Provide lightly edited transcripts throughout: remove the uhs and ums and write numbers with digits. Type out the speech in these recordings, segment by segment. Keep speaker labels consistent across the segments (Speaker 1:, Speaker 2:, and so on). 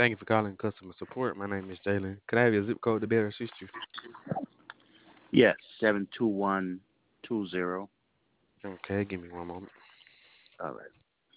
Speaker 1: Thank you for calling customer support. My name is Jalen. Could I have your zip code to better assist you?
Speaker 2: Yes, 72120.
Speaker 1: Okay, give me one moment.
Speaker 2: All right.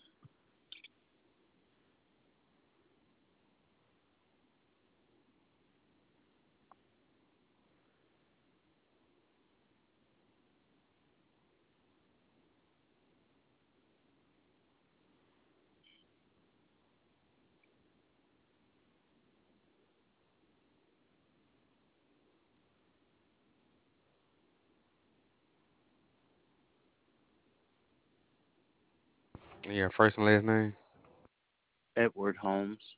Speaker 1: Your first and last name.
Speaker 2: Edward Holmes.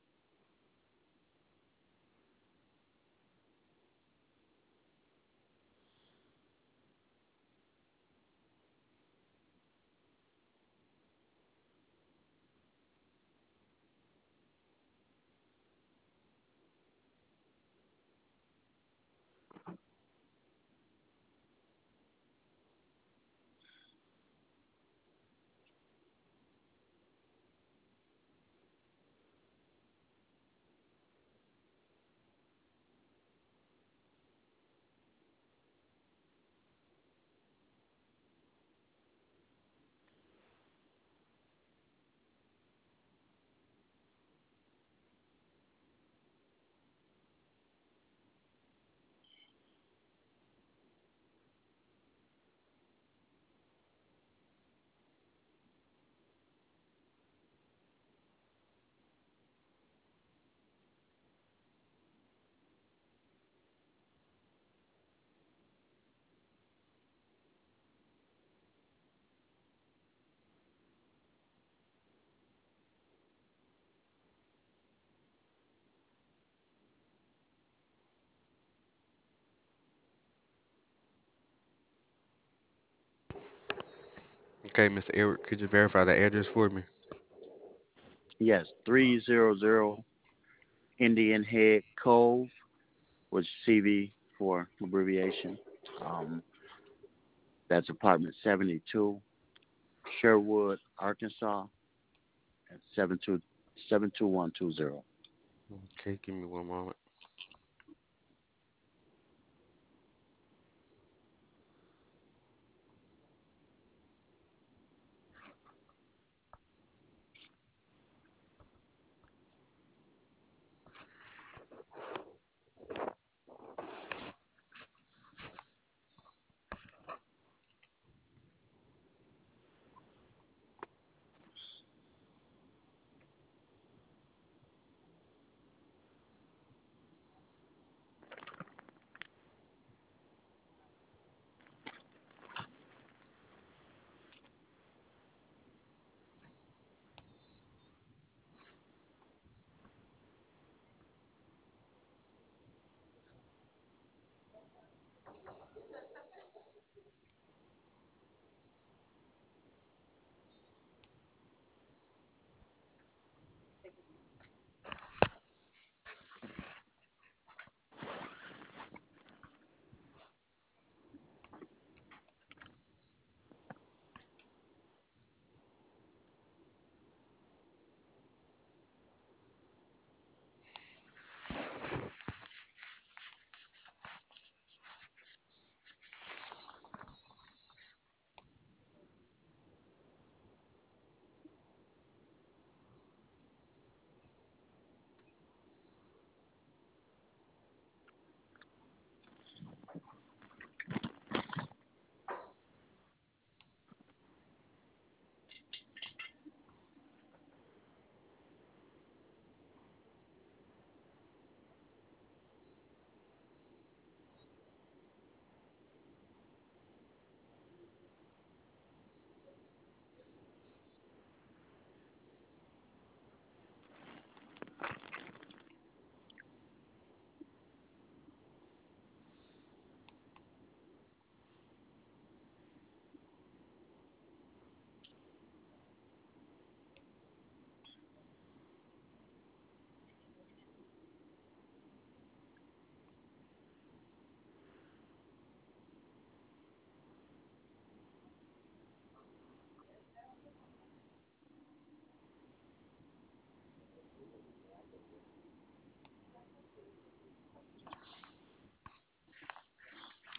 Speaker 1: Okay, Mr. Edward, could you verify the address for me?
Speaker 2: Yes, 300 Indian Head Cove, which CV for abbreviation. Um, that's apartment 72, Sherwood, Arkansas, at 72120.
Speaker 1: Okay, give me one moment.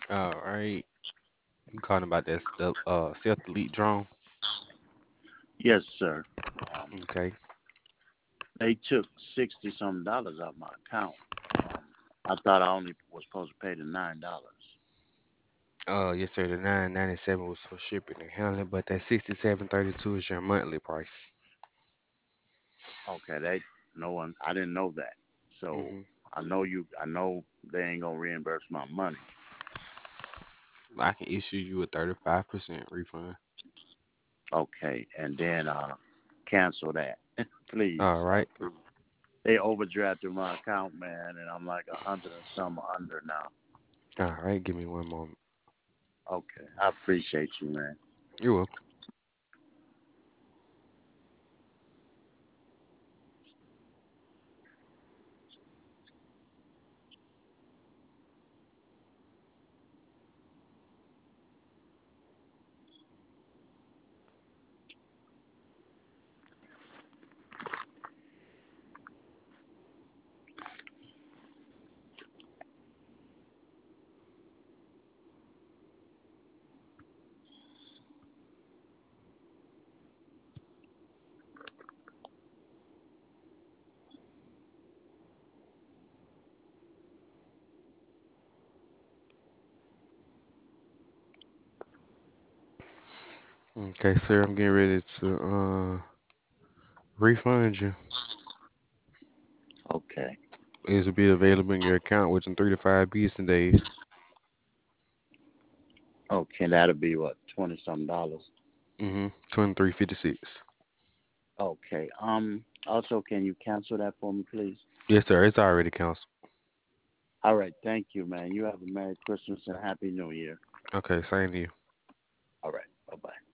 Speaker 1: All right. You calling about that Stealth Elite drone?
Speaker 2: Yes, sir. Um,
Speaker 1: Okay.
Speaker 2: they took 60 some dollars out my account. Um, I thought I only was supposed to pay the $9.
Speaker 1: Yes, sir. The 997 was for shipping and handling, but that 6732 is your monthly price.
Speaker 2: Okay, they no one. I didn't know that. So
Speaker 1: Mm-hmm.
Speaker 2: I know you. I know they ain't gonna reimburse my money.
Speaker 1: I can issue you a 35% refund.
Speaker 2: Okay, and then cancel that, please.
Speaker 1: All right.
Speaker 2: They overdrafted my account, man, and I'm like 100 and some under now.
Speaker 1: All right. Give me one moment.
Speaker 2: Okay, I appreciate you, man.
Speaker 1: You're welcome. Okay, sir. I'm getting ready to refund you.
Speaker 2: Okay,
Speaker 1: It will be available in your account within 3 to 5 business days.
Speaker 2: okay, that'll be what 20 some dollars.
Speaker 1: 2356.
Speaker 2: Okay. Also, can you cancel that for me, please?
Speaker 1: Yes, sir. It's already canceled.
Speaker 2: All right. Thank you, man. You have a Merry Christmas and a Happy New Year.
Speaker 1: Okay, same to you.